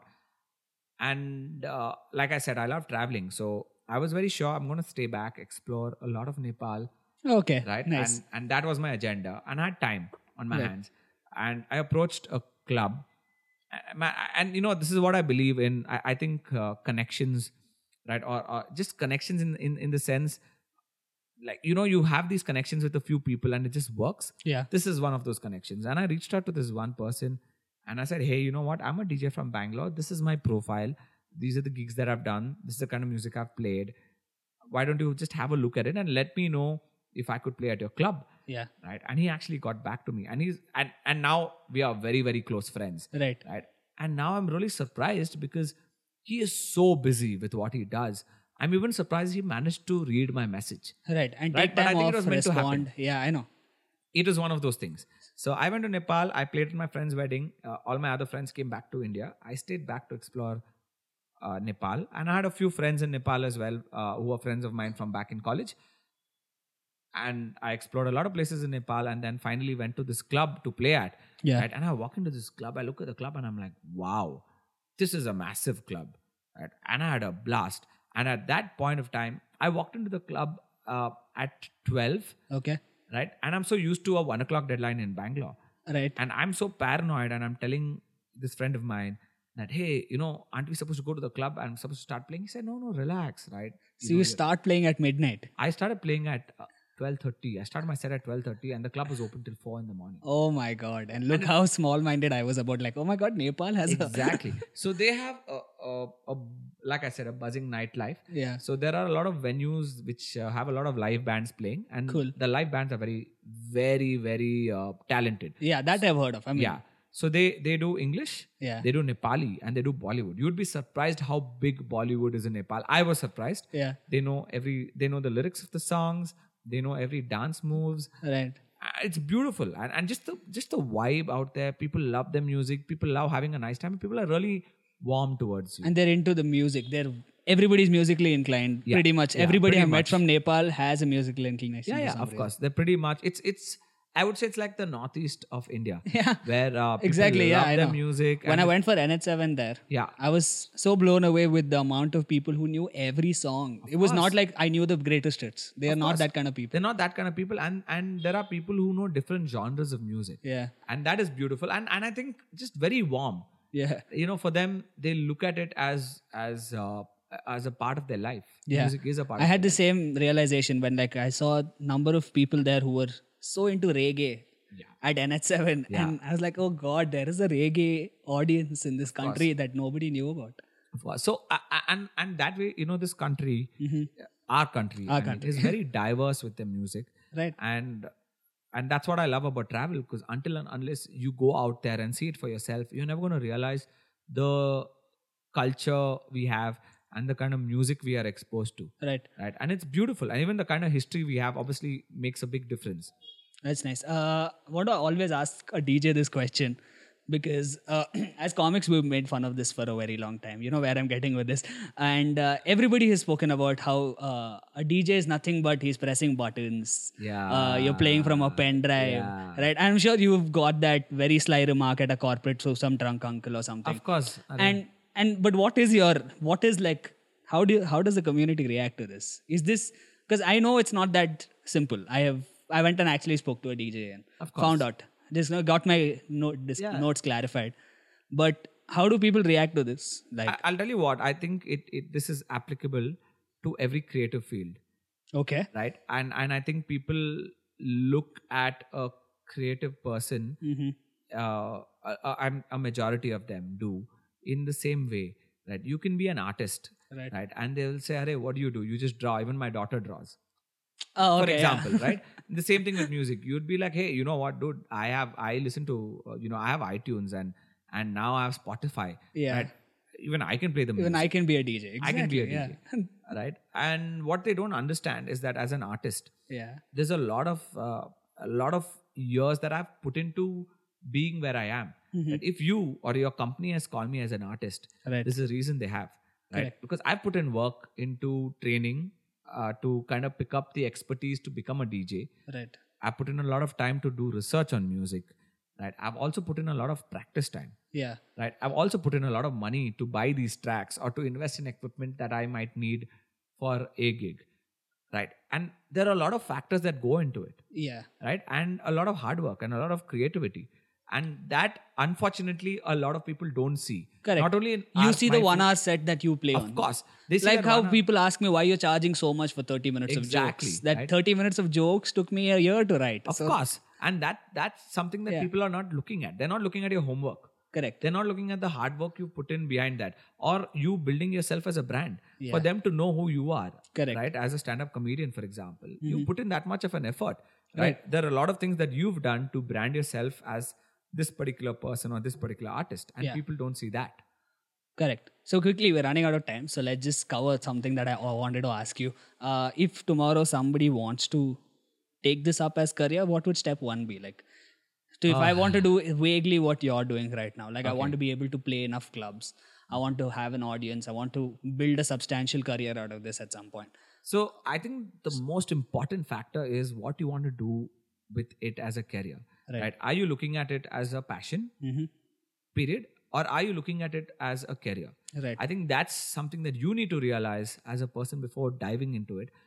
And like I said, I love traveling. So I was very sure I'm going to stay back, explore a lot of Nepal. Okay. Right. Nice. And that was my agenda. And I had time on my Right. hands. And I approached a club. And this is what I believe in. I think connections, right? Or just connections in the sense, like, you have these connections with a few people and it just works. Yeah. This is one of those connections. And I reached out to this one person and I said, hey, you know what? I'm a DJ from Bangalore. This is my profile. These are the gigs that I've done. This is the kind of music I've played. Why don't you just have a look at it and let me know if I could play at your club? Yeah. Right. And he actually got back to me. And now we are very, very close friends. Right. Right. And now I'm really surprised because he is so busy with what he does. I'm even surprised he managed to read my message. Right. And Right, take but I time think it off, was meant to happen. respond. Yeah, I know. It was one of those things. So I went to Nepal. I played at my friend's wedding. All my other friends came back to India. I stayed back to explore Nepal. And I had a few friends in Nepal as well who were friends of mine from back in college. And I explored a lot of places in Nepal and then finally went to this club to play at. Yeah. Right? And I walk into this club. I look at the club and I'm like, wow, this is a massive club. Right? And I had a blast. And at that point of time, I walked into the club at 12. Okay. Right? And I'm so used to a 1 o'clock deadline in Bangalore. Right. And I'm so paranoid and I'm telling this friend of mine that, hey, aren't we supposed to go to the club? I'm supposed to start playing. He said, no, relax, right? So you start playing at midnight. I started playing at 12:30. I started my set at 12:30 and the club was open till 4 in the morning. Oh my God. And look how small-minded I was about like, oh my God, Nepal has Exactly. So they have, like I said, a buzzing nightlife. Yeah. So there are a lot of venues which have a lot of live bands playing. And Cool. the live bands are very, very, very talented. Yeah, that I've heard of. I mean, Yeah. So they do English, Yeah. they do Nepali, and they do Bollywood. You'd be surprised how big Bollywood is in Nepal. I was surprised. Yeah. They know the lyrics of the songs. They know every dance moves. Right. It's beautiful, and just the vibe out there. People love the music. People love having a nice time. People are really warm towards you. And they're into the music. Everybody's musically inclined. Yeah. Pretty much. Yeah, Everybody pretty I've met much. from Nepal has a musical inclination. Yeah, for some of reason. course. They're pretty much. It's. I would say it's like the northeast of India. Yeah. Where people Exactly. Yeah, love I their know. music. When and I went for NH7 there, Yeah. I was so blown away with the amount of people who knew every song. It was not course. like I knew the greatest hits. They are not course. that kind of people. They're not that kind of people, and there are people who know different genres of music. Yeah. And that is beautiful, and I think just very warm. Yeah. For them, they look at it as a part of their life. Yeah. Music is a part. I of had their the same realization when I saw a number of people there who were so into reggae at NH7. Yeah. And I was like, oh God, there is a reggae audience in this country that nobody knew about. life. So and that way, this country, our country, is very diverse with their music. Right. And that's what I love about travel, because until and unless you go out there and see it for yourself, you're never going to realize the culture we have and the kind of music we are exposed to. Right. And it's beautiful. And even the kind of history we have obviously makes a big difference. That's nice. What do I always ask a DJ this question? Because as comics, we've made fun of this for a very long time. You know where I'm getting with this. And everybody has spoken about how a DJ is nothing but he's pressing buttons. Yeah. You're playing from a pen drive. Yeah. Right? I'm sure you've got that very sly remark at a corporate, so some drunk uncle or something. Of course. But how does the community react to this? Is this, because I know it's not that simple. I went and actually spoke to a DJ and found out. Just got my notes clarified. But how do people react to this? I'll tell you what, I think this is applicable to every creative field. Okay. Right? And I think people look at a creative person, a majority of them do, in the same way. Right? You can be an artist. Right? And they will say, "Arey, what do? You just draw. Even my daughter draws." Oh, okay, for example, right? The same thing with music. You'd be like, hey, you know what, dude? I listen to, I have iTunes and now I have Spotify. Yeah. Right? Even I can play the music. Even I can be a DJ. Exactly, I can be a DJ. Right? And what they don't understand is that as an artist, there's a lot of years that I've put into being where I am. That if you or your company has called me as an artist, this is the reason they have. Right? Correct. Because I've put in work into training to kind of pick up the expertise to become a DJ. Right. I put in a lot of time to do research on music. Right. I've also put in a lot of practice time. Yeah. Right. I've also put in a lot of money to buy these tracks or to invest in equipment that I might need for a gig. Right. And there are a lot of factors that go into it. Yeah. Right. And a lot of hard work and a lot of creativity. And that, unfortunately, a lot of people don't see. Correct. Not only you see the 1 hour set that you play on. Of course. They see like that how 1 hour. people ask me why you're charging so much for 30 minutes Exactly, of jokes. That right? 30 minutes of jokes took me a year to write. Of course. And that's something that people are not looking at. They're not looking at your homework. Correct. They're not looking at the hard work you put in behind that, or you building yourself as a brand for them to know who you are. Correct. Right? As a stand-up comedian, for example, you put in that much of an effort. Right? There are a lot of things that you've done to brand yourself as this particular person or this particular artist, and people don't see that. Correct. So quickly, we're running out of time. So let's just cover something that I wanted to ask you. If tomorrow somebody wants to take this up as career, what would step one be? Like, so if I want to do vaguely what you're doing right now, like I want to be able to play enough clubs, I want to have an audience, I want to build a substantial career out of this at some point. So I think the most important factor is what you want to do with it as a career. Right? Are you looking at it as a passion? Period. Or are you looking at it as a career? Right. I think that's something that you need to realize as a person before diving into it.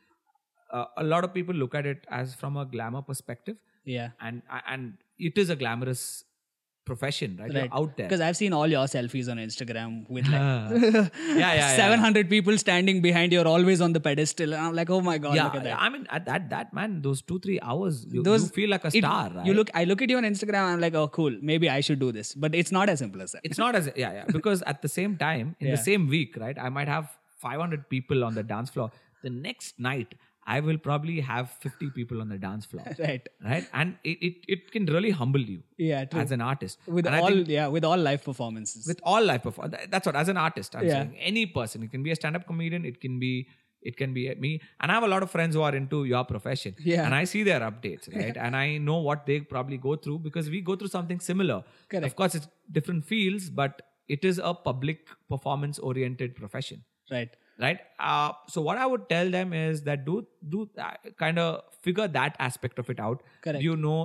A lot of people look at it as from a glamour perspective. Yeah. And it is a glamorous profession, right? You're out there. Because I've seen all your selfies on Instagram with like 700 people standing behind you, always on the pedestal. And I'm like, oh my God, look at that. I mean, at that man, those 2-3 hours, you feel like a star, right? I look at you on Instagram, I'm like, oh cool, maybe I should do this. But it's not as simple as that. It's not as, because at the same time, in the same week, right, I might have 500 people on the dance floor. The next night, I will probably have 50 people on the dance floor. Right. And it can really humble you as an artist. With all live performances. With all live performances. That's what, as an artist, I'm saying. Any person. It can be a stand-up comedian. It can be me. And I have a lot of friends who are into your profession. Yeah. And I see their updates, right? And I know what they probably go through because we go through something similar. Correct. Of course, it's different fields, but it is a public performance oriented profession. Right. Right. So what I would tell them is that do kind of figure that aspect of it out. Correct. You know,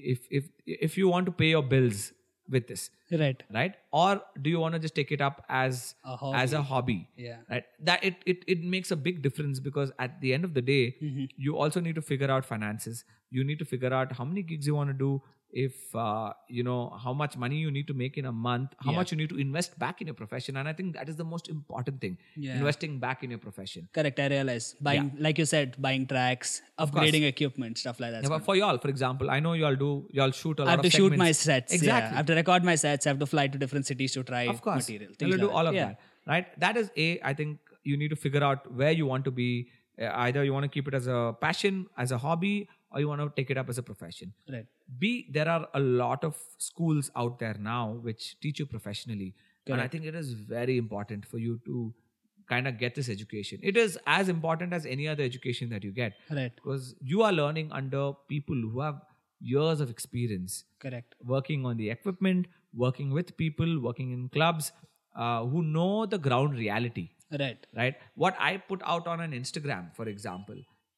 if you want to pay your bills with this, Right. right, or do you want to just take it up as a hobby? Yeah. Right. That it makes a big difference, because at the end of the day, you also need to figure out finances. You need to figure out how many gigs you want to do. If you know how much money you need to make in a month, how much you need to invest back in your profession. And I think that is the most important thing, investing back in your profession. Correct. I realize buying, like you said, buying tracks, upgrading equipment, stuff like that. Yeah, but for y'all, for example, I know y'all shoot a lot of I have to shoot my segments. sets. Exactly. Yeah. I have to record my sets. I have to fly to different cities to try Of course. material. You'll Things do like all of Yeah. that, right? That is I think you need to figure out where you want to be. Either you want to keep it as a passion, as a hobby, or you want to take it up as a profession. Right. There are a lot of schools out there now which teach you professionally. And I think it is very important for you to kind of get this education. It is as important as any other education that you get. Right. Because you are learning under people who have years of experience. Correct. Working on the equipment, working with people, working in clubs, who know the ground reality. Right. Right. What I put out on an Instagram, for example,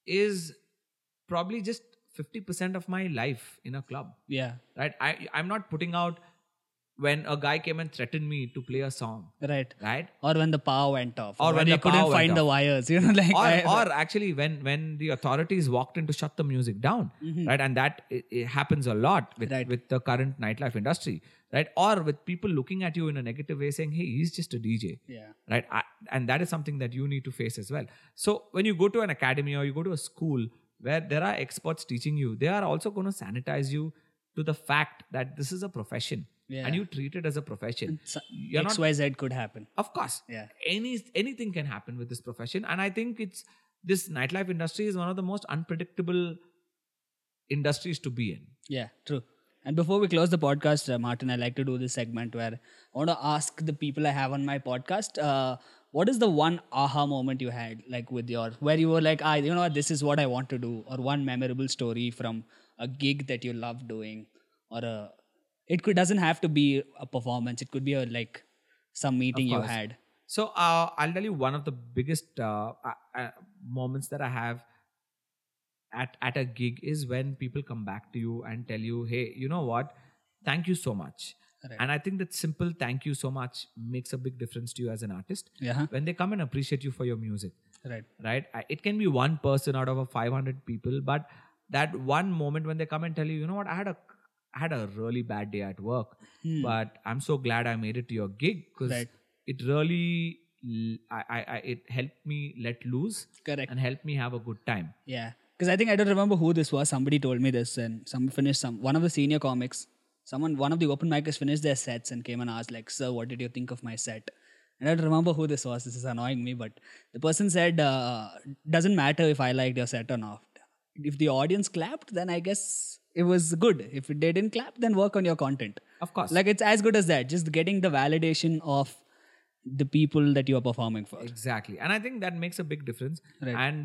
is probably just 50% of my life in a club. Yeah. Right. I'm not putting out when a guy came and threatened me to play a song. Right. Right. Or when the power went off. Or when you the power couldn't went find the off. wires. You know, like Or actually when the authorities walked in to shut the music down. Right. And that it happens a lot with the current nightlife industry. Right. Or with people looking at you in a negative way saying, hey, he's just a DJ. Yeah. Right. And that is something that you need to face as well. So when you go to an academy or you go to a school where there are experts teaching you, they are also going to sanitize you to the fact that this is a profession. Yeah. And you treat it as a profession. You're not, XYZ could happen. of course. Yeah. Anything can happen with this profession. And I think this nightlife industry is one of the most unpredictable industries to be in. Yeah, true. And before we close the podcast, Martin, I like to do this segment where I want to ask the people I have on my podcast, what is the one aha moment you had, like where you were like, you know what, this is what I want to do, or one memorable story from a gig that you love doing, or doesn't have to be a performance. It could be like some meeting you had. So I'll tell you one of the biggest moments that I have at a gig is when people come back to you and tell you, hey, you know what? Thank you so much. Right. And I think that simple thank you so much makes a big difference to you as an artist. Yeah. When they come and appreciate you for your music. Right. Right. It can be one person out of a 500 people, but that one moment when they come and tell you, you know what, I had a really bad day at work, but I'm so glad I made it to your gig, because it really it helped me let loose. Correct. And helped me have a good time. Yeah. Because I think I don't remember who this was. Somebody told me this, and one of the senior comics, one of the open micers finished their sets and came and asked, like, sir, what did you think of my set? And I don't remember who this was. This is annoying me, but the person said, doesn't matter if I liked your set or not. If the audience clapped, then I guess it was good. If they didn't clap, then work on your content. Of course. Like, it's as good as that. Just getting the validation of the people that you are performing for. Exactly. And I think that makes a big difference. Right. And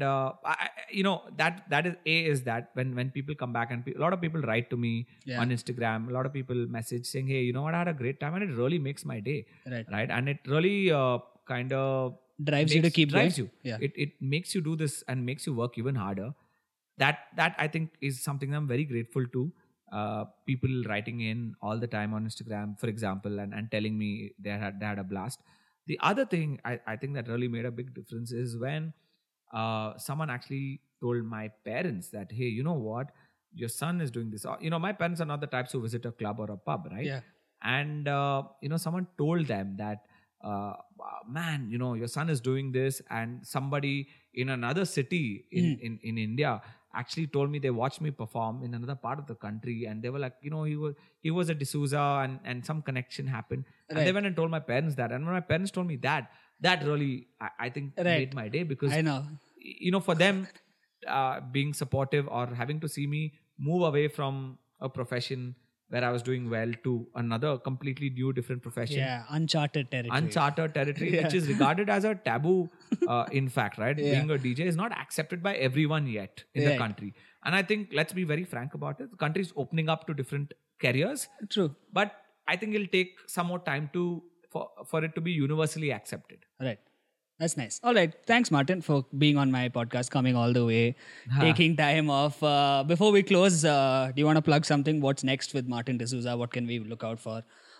that is that when people come back, and a lot of people write to me on Instagram, a lot of people message saying, hey, you know what, I had a great time, and it really makes my day. Right. And it really kind of drives you to keep going. Yeah. It makes you do this and makes you work even harder. That I think is something I'm very grateful to. People writing in all the time on Instagram, for example, and telling me they had a blast. The other thing I think that really made a big difference is when someone actually told my parents that, hey, you know what, your son is doing this. My parents are not the types who visit a club or a pub, right? Yeah. And someone told them that, man, your son is doing this, and somebody in another city in India actually told me they watched me perform in another part of the country, and they were like, he was at D'Souza, and some connection happened. And they went and told my parents that. And when my parents told me that really, I think made my day, because I know, for them, being supportive or having to see me move away from a profession where I was doing well to another completely new, different profession. Yeah, uncharted territory. Which is regarded as a taboo, in fact, right? Yeah. Being a DJ is not accepted by everyone yet in the country. And I think, let's be very frank about it, the country is opening up to different careers. True. But I think it'll take some more time for it to be universally accepted. Right. That's nice. All right. Thanks, Martin, for being on my podcast, coming all the way, taking time off. Before we close, do you want to plug something? What's next with Martin D'Souza? What can we look out for?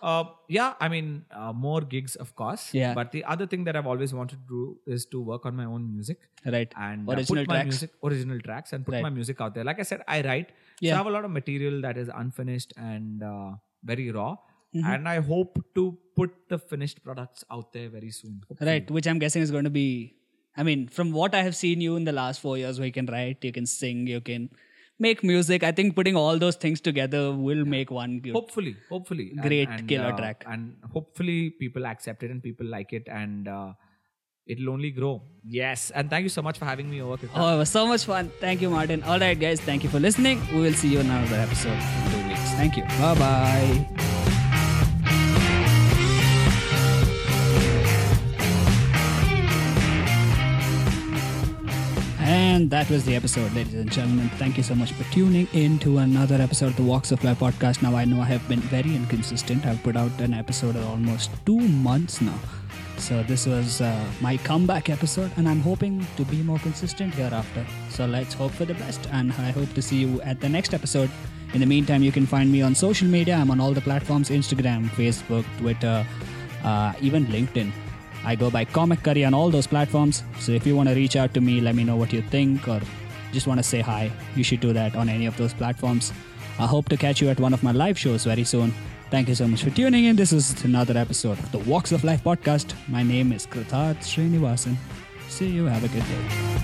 More gigs, of course. Yeah. But the other thing that I've always wanted to do is to work on my own music. Right. And Original original tracks, and put my music out there. Like I said, I write. Yeah. So I have a lot of material that is unfinished and very raw. And I hope to put the finished products out there very soon. Hopefully. Right. Which I'm guessing is going to be, I mean, from what I have seen you in the last 4 years, where you can write, you can sing, you can make music. I think putting all those things together will make one good, hopefully great killer track. And hopefully people accept it and people like it, and it'll only grow. Yes. And thank you so much for having me over. Oh, it was so much fun. Thank you, Martin. All right, guys. Thank you for listening. We will see you in another episode in 2 weeks. Thank you. Bye-bye. And that was the episode, ladies and gentlemen. Thank you so much for tuning in to another episode of the Walks of Life podcast. Now, I know I have been very inconsistent. I've put out an episode almost 2 months now. So this was my comeback episode, and I'm hoping to be more consistent hereafter. So let's hope for the best, and I hope to see you at the next episode. In the meantime, you can find me on social media. I'm on all the platforms: Instagram, Facebook, Twitter, even LinkedIn. I go by Comic Curry on all those platforms. So if you want to reach out to me, let me know what you think, or just want to say hi, you should do that on any of those platforms. I hope to catch you at one of my live shows very soon. Thank you so much for tuning in. This is another episode of the Walks of Life podcast. My name is Krutharth Srinivasan. See you. Have a good day.